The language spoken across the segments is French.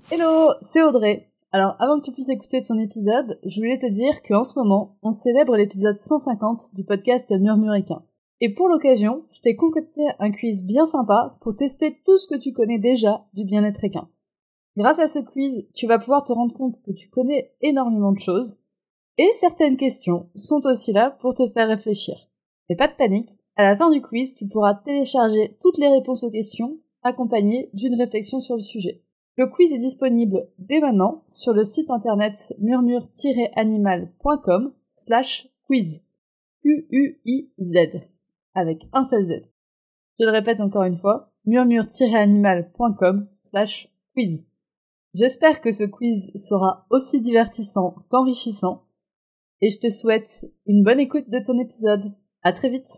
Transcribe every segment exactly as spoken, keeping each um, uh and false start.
Hello, c'est Audrey. Alors, avant que tu puisses écouter ton épisode, je voulais te dire qu'en ce moment, on célèbre l'épisode cent cinquante du podcast Murmuréquin. Et pour l'occasion, je t'ai concocté un quiz bien sympa pour tester tout ce que tu connais déjà du bien-être équin. Grâce à ce quiz, tu vas pouvoir te rendre compte que tu connais énormément de choses, et certaines questions sont aussi là pour te faire réfléchir. Mais pas de panique, à la fin du quiz, tu pourras télécharger toutes les réponses aux questions, accompagnées d'une réflexion sur le sujet. Le quiz est disponible dès maintenant sur le site internet murmure tiret animal point com slash quiz. Q U I Z. Avec un seul Z. Je le répète encore une fois, murmure tiret animal point com slash quiz. J'espère que ce quiz sera aussi divertissant qu'enrichissant, et je te souhaite une bonne écoute de ton épisode. À très vite.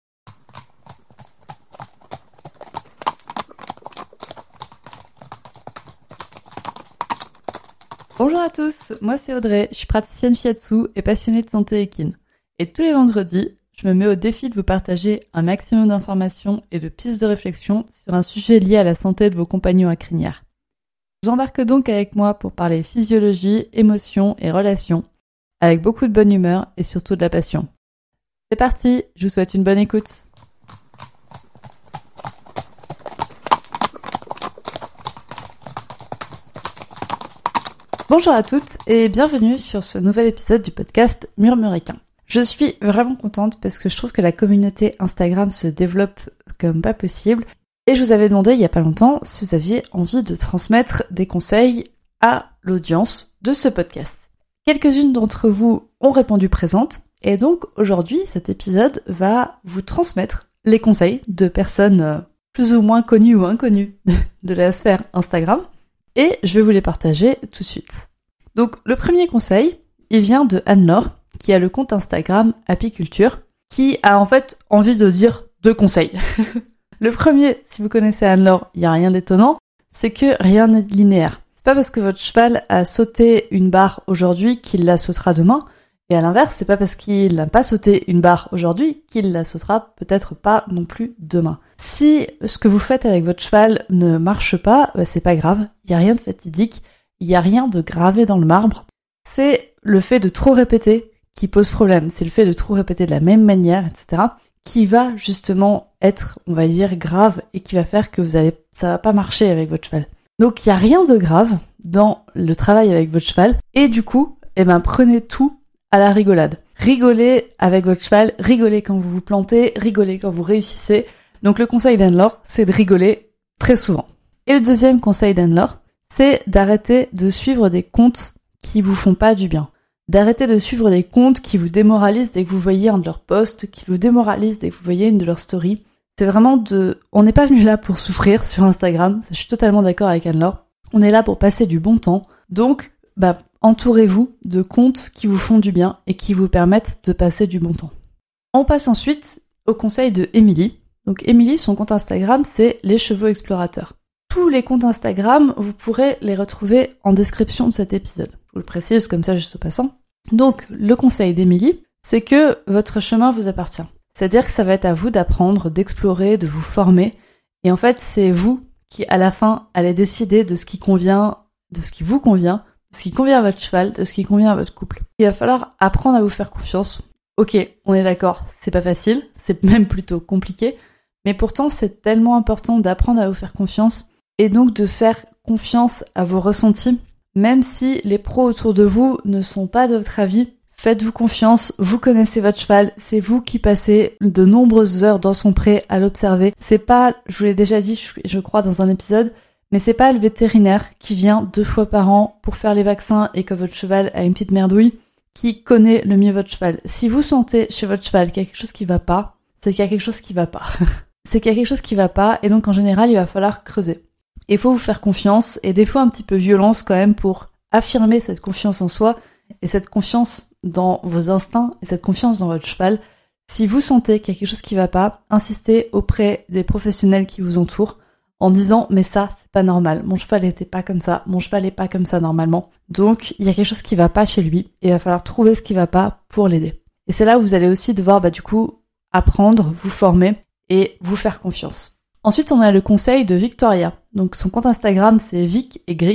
Bonjour à tous, moi c'est Audrey, je suis praticienne shiatsu et passionnée de santé équine. Et tous les vendredis, je me mets au défi de vous partager un maximum d'informations et de pistes de réflexion sur un sujet lié à la santé de vos compagnons à crinière. J'embarque donc avec moi pour parler physiologie, émotions et relations, avec beaucoup de bonne humeur et surtout de la passion. C'est parti, je vous souhaite une bonne écoute. Bonjour à toutes et bienvenue sur ce nouvel épisode du podcast Murmuréquin. Je suis vraiment contente parce que je trouve que la communauté Instagram se développe comme pas possible et je vous avais demandé il y a pas longtemps si vous aviez envie de transmettre des conseils à l'audience de ce podcast. Quelques-unes d'entre vous ont répondu présentes et donc aujourd'hui cet épisode va vous transmettre les conseils de personnes plus ou moins connues ou inconnues de la sphère Instagram. Et je vais vous les partager tout de suite. Donc le premier conseil, il vient de Anne-Laure, qui a le compte Instagram Apiculture, qui a en fait envie de dire deux conseils. Le premier, si vous connaissez Anne-Laure, il n'y a rien d'étonnant, c'est que rien n'est linéaire. C'est pas parce que votre cheval a sauté une barre aujourd'hui qu'il la sautera demain, et à l'inverse, c'est pas parce qu'il n'a pas sauté une barre aujourd'hui qu'il la sautera peut-être pas non plus demain. Si ce que vous faites avec votre cheval ne marche pas, bah c'est pas grave, il y a rien de fatidique, il y a rien de gravé dans le marbre. C'est le fait de trop répéter qui pose problème, c'est le fait de trop répéter de la même manière, et cetera, qui va justement être, on va dire, grave et qui va faire que vous allez, ça va pas marcher avec votre cheval. Donc il y a rien de grave dans le travail avec votre cheval et du coup, eh ben prenez tout à la rigolade. Rigolez avec votre cheval, rigolez quand vous vous plantez, rigolez quand vous réussissez. Donc le conseil d'Anne-Laure, c'est de rigoler très souvent. Et le deuxième conseil d'Anne-Laure, c'est d'arrêter de suivre des comptes qui vous font pas du bien. D'arrêter de suivre des comptes qui vous démoralisent dès que vous voyez un de leurs posts, qui vous démoralisent dès que vous voyez une de leurs stories. C'est vraiment de... On n'est pas venu là pour souffrir sur Instagram, je suis totalement d'accord avec Anne-Laure. On est là pour passer du bon temps. Donc, bah, entourez-vous de comptes qui vous font du bien et qui vous permettent de passer du bon temps. On passe ensuite au conseil de Émilie. Donc Émilie, son compte Instagram, c'est Les Chevaux Explorateurs. Tous les comptes Instagram, vous pourrez les retrouver en description de cet épisode. Je vous le précise comme ça juste au passant. Donc le conseil d'Émilie, c'est que votre chemin vous appartient. C'est-à-dire que ça va être à vous d'apprendre, d'explorer, de vous former. Et en fait, c'est vous qui, à la fin, allez décider de ce qui convient, de ce qui vous convient, de ce qui convient à votre cheval, de ce qui convient à votre couple. Il va falloir apprendre à vous faire confiance. Ok, on est d'accord, c'est pas facile, c'est même plutôt compliqué, mais pourtant c'est tellement important d'apprendre à vous faire confiance et donc de faire confiance à vos ressentis, même si les pros autour de vous ne sont pas de votre avis. Faites-vous confiance, vous connaissez votre cheval, c'est vous qui passez de nombreuses heures dans son pré à l'observer. C'est pas, je vous l'ai déjà dit, je crois dans un épisode, mais c'est pas le vétérinaire qui vient deux fois par an pour faire les vaccins et que votre cheval a une petite merdouille qui connaît le mieux votre cheval. Si vous sentez chez votre cheval qu'il y a quelque chose qui va pas, c'est qu'il y a quelque chose qui va pas. C'est qu'il y a quelque chose qui va pas et donc en général il va falloir creuser. Il faut vous faire confiance et des fois un petit peu violence quand même pour affirmer cette confiance en soi et cette confiance dans vos instincts et cette confiance dans votre cheval. Si vous sentez qu'il y a quelque chose qui va pas, insistez auprès des professionnels qui vous entourent en disant mais ça c'est pas normal, mon cheval était pas comme ça, mon cheval est pas comme ça normalement. Donc il y a quelque chose qui va pas chez lui et il va falloir trouver ce qui va pas pour l'aider. Et c'est là où vous allez aussi devoir bah du coup apprendre, vous former et vous faire confiance. Ensuite on a le conseil de Victoria. Donc son compte Instagram c'est Vic et Gric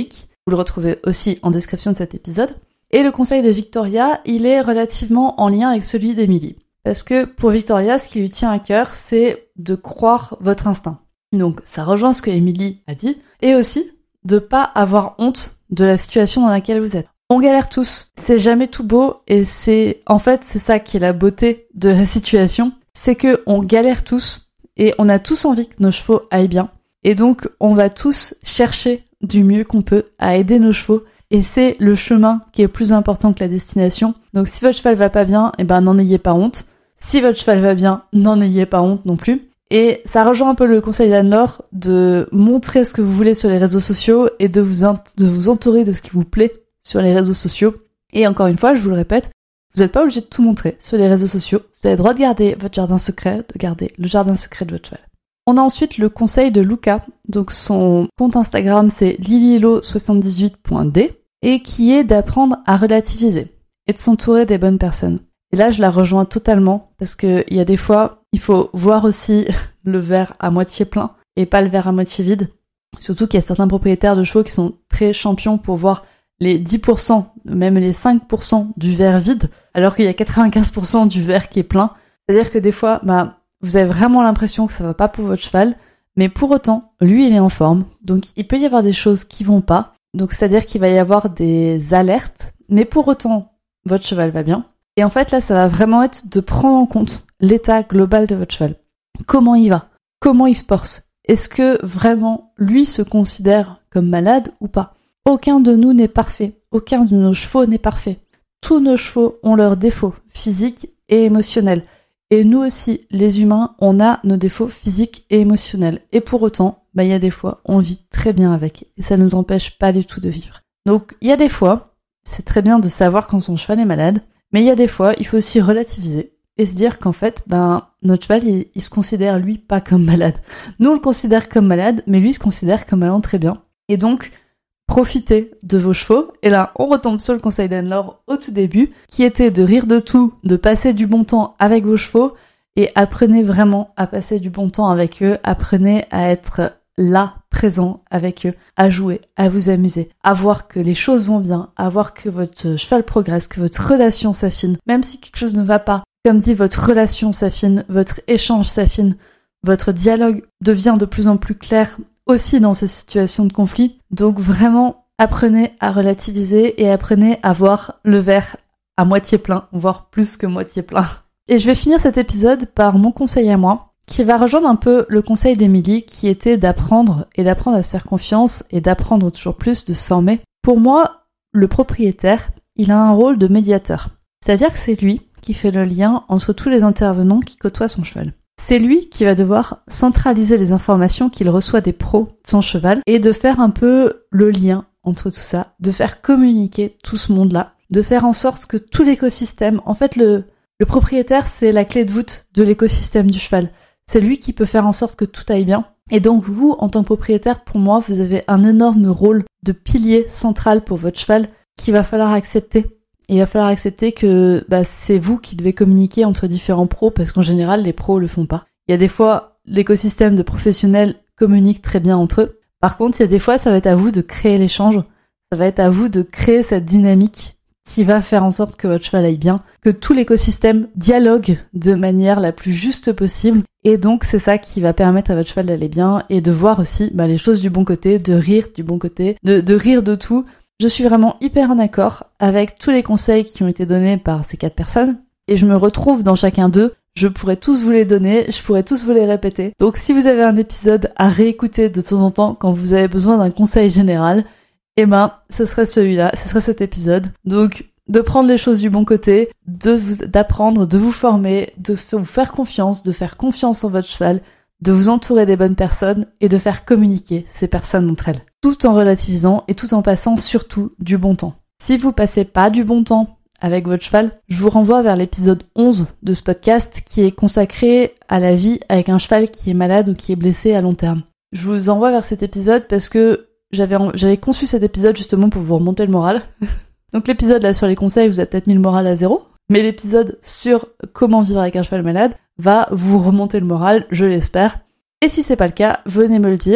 Vous le retrouvez aussi en description de cet épisode. Et le conseil de Victoria, il est relativement en lien avec celui d'Emily. Parce que pour Victoria, ce qui lui tient à cœur, c'est de croire votre instinct. Donc ça rejoint ce que Emily a dit. Et aussi, de pas avoir honte de la situation dans laquelle vous êtes. On galère tous. C'est jamais tout beau. Et c'est, en fait, c'est ça qui est la beauté de la situation. C'est que on galère tous. Et on a tous envie que nos chevaux aillent bien. Et donc, on va tous chercher du mieux qu'on peut à aider nos chevaux. Et c'est le chemin qui est plus important que la destination. Donc si votre cheval va pas bien, eh ben n'en ayez pas honte. Si votre cheval va bien, n'en ayez pas honte non plus. Et ça rejoint un peu le conseil d'Anne-Laure de montrer ce que vous voulez sur les réseaux sociaux et de vous, ent- de vous entourer de ce qui vous plaît sur les réseaux sociaux. Et encore une fois, je vous le répète, vous n'êtes pas obligé de tout montrer sur les réseaux sociaux. Vous avez le droit de garder votre jardin secret, de garder le jardin secret de votre cheval. On a ensuite le conseil de Luca. Donc son compte Instagram, c'est lilielo soixante-dix-huit point d et qui est d'apprendre à relativiser et de s'entourer des bonnes personnes. Et là, je la rejoins totalement parce que il y a des fois, il faut voir aussi le verre à moitié plein et pas le verre à moitié vide. Surtout qu'il y a certains propriétaires de chevaux qui sont très champions pour voir les dix pour cent, même les cinq pour cent du verre vide, alors qu'il y a quatre-vingt-quinze pour cent du verre qui est plein. C'est-à-dire que des fois, bah, vous avez vraiment l'impression que ça va pas pour votre cheval, mais pour autant, lui, il est en forme. Donc, il peut y avoir des choses qui vont pas. Donc, c'est-à-dire qu'il va y avoir des alertes, mais pour autant, votre cheval va bien. Et en fait, là, ça va vraiment être de prendre en compte l'état global de votre cheval. Comment il va? Comment il se porte? Est-ce que vraiment, lui se considère comme malade ou pas? Aucun de nous n'est parfait. Aucun de nos chevaux n'est parfait. Tous nos chevaux ont leurs défauts physiques et émotionnels. Et nous aussi, les humains, on a nos défauts physiques et émotionnels. Et pour autant, bah, il y a des fois, on vit très bien avec. Et ça nous empêche pas du tout de vivre. Donc, il y a des fois, c'est très bien de savoir quand son cheval est malade. Mais il y a des fois, il faut aussi relativiser. Et se dire qu'en fait, ben, notre cheval, il, il se considère, lui, pas comme malade. Nous, on le considère comme malade, mais lui, il se considère comme allant très bien. Et donc, profitez de vos chevaux. Et là, on retombe sur le conseil d'Anne-Laure au tout début, qui était de rire de tout, de passer du bon temps avec vos chevaux, et apprenez vraiment à passer du bon temps avec eux, apprenez à être là, présent avec eux, à jouer, à vous amuser, à voir que les choses vont bien, à voir que votre cheval progresse, que votre relation s'affine, même si quelque chose ne va pas. Comme dit, votre relation s'affine, votre échange s'affine, votre dialogue devient de plus en plus clair, aussi dans ces situations de conflit. Donc vraiment, apprenez à relativiser et apprenez à voir le verre à moitié plein, voire plus que moitié plein. Et je vais finir cet épisode par mon conseil à moi, qui va rejoindre un peu le conseil d'Emily, qui était d'apprendre et d'apprendre à se faire confiance et d'apprendre toujours plus, de se former. Pour moi, le propriétaire, il a un rôle de médiateur. C'est-à-dire que c'est lui qui fait le lien entre tous les intervenants qui côtoient son cheval. C'est lui qui va devoir centraliser les informations qu'il reçoit des pros de son cheval et de faire un peu le lien entre tout ça, de faire communiquer tout ce monde-là, de faire en sorte que tout l'écosystème, en fait le, le propriétaire c'est la clé de voûte de l'écosystème du cheval. C'est lui qui peut faire en sorte que tout aille bien. Et donc vous, en tant que propriétaire, pour moi, vous avez un énorme rôle de pilier central pour votre cheval qu'il va falloir accepter. Et il va falloir accepter que bah, c'est vous qui devez communiquer entre différents pros, parce qu'en général, les pros le font pas. Il y a des fois, l'écosystème de professionnels communique très bien entre eux. Par contre, il y a des fois, ça va être à vous de créer l'échange. Ça va être à vous de créer cette dynamique qui va faire en sorte que votre cheval aille bien, que tout l'écosystème dialogue de manière la plus juste possible. Et donc, c'est ça qui va permettre à votre cheval d'aller bien et de voir aussi bah, les choses du bon côté, de rire du bon côté, de, de rire de tout. Je suis vraiment hyper en accord avec tous les conseils qui ont été donnés par ces quatre personnes et je me retrouve dans chacun d'eux. Je pourrais tous vous les donner, je pourrais tous vous les répéter. Donc si vous avez un épisode à réécouter de temps en temps quand vous avez besoin d'un conseil général, eh ben, ce serait celui-là, ce serait cet épisode. Donc, de prendre les choses du bon côté, de vous, d'apprendre, de vous former, de vous faire confiance, de faire confiance en votre cheval, de vous entourer des bonnes personnes et de faire communiquer ces personnes entre elles. Tout en relativisant et tout en passant surtout du bon temps. Si vous passez pas du bon temps avec votre cheval, je vous renvoie vers l'épisode onze de ce podcast qui est consacré à la vie avec un cheval qui est malade ou qui est blessé à long terme. Je vous envoie vers cet épisode parce que j'avais, j'avais conçu cet épisode justement pour vous remonter le moral. Donc l'épisode là sur les conseils vous a peut-être mis le moral à zéro, mais l'épisode sur comment vivre avec un cheval malade va vous remonter le moral, je l'espère. Et si c'est pas le cas, venez me le dire.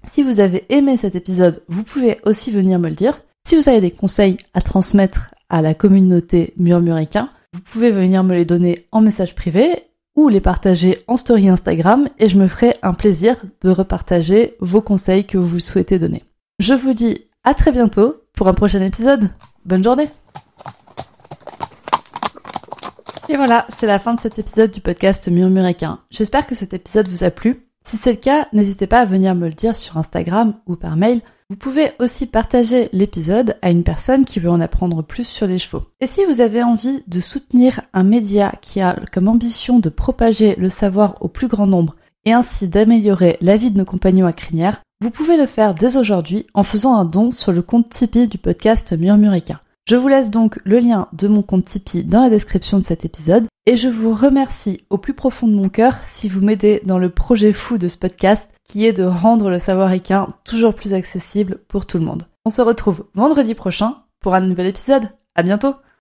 Si vous avez aimé cet épisode, vous pouvez aussi venir me le dire. Si vous avez des conseils à transmettre à la communauté Murmuréquin, vous pouvez venir me les donner en message privé ou les partager en story Instagram et je me ferai un plaisir de repartager vos conseils que vous souhaitez donner. Je vous dis à très bientôt pour un prochain épisode. Bonne journée! Et voilà, c'est la fin de cet épisode du podcast Murmuréquin. J'espère que cet épisode vous a plu. Si c'est le cas, n'hésitez pas à venir me le dire sur Instagram ou par mail. Vous pouvez aussi partager l'épisode à une personne qui veut en apprendre plus sur les chevaux. Et si vous avez envie de soutenir un média qui a comme ambition de propager le savoir au plus grand nombre et ainsi d'améliorer la vie de nos compagnons à crinière, vous pouvez le faire dès aujourd'hui en faisant un don sur le compte Tipeee du podcast Murmuréquin. Je vous laisse donc le lien de mon compte Tipeee dans la description de cet épisode et je vous remercie au plus profond de mon cœur si vous m'aidez dans le projet fou de ce podcast qui est de rendre le savoir équin toujours plus accessible pour tout le monde. On se retrouve vendredi prochain pour un nouvel épisode. À bientôt!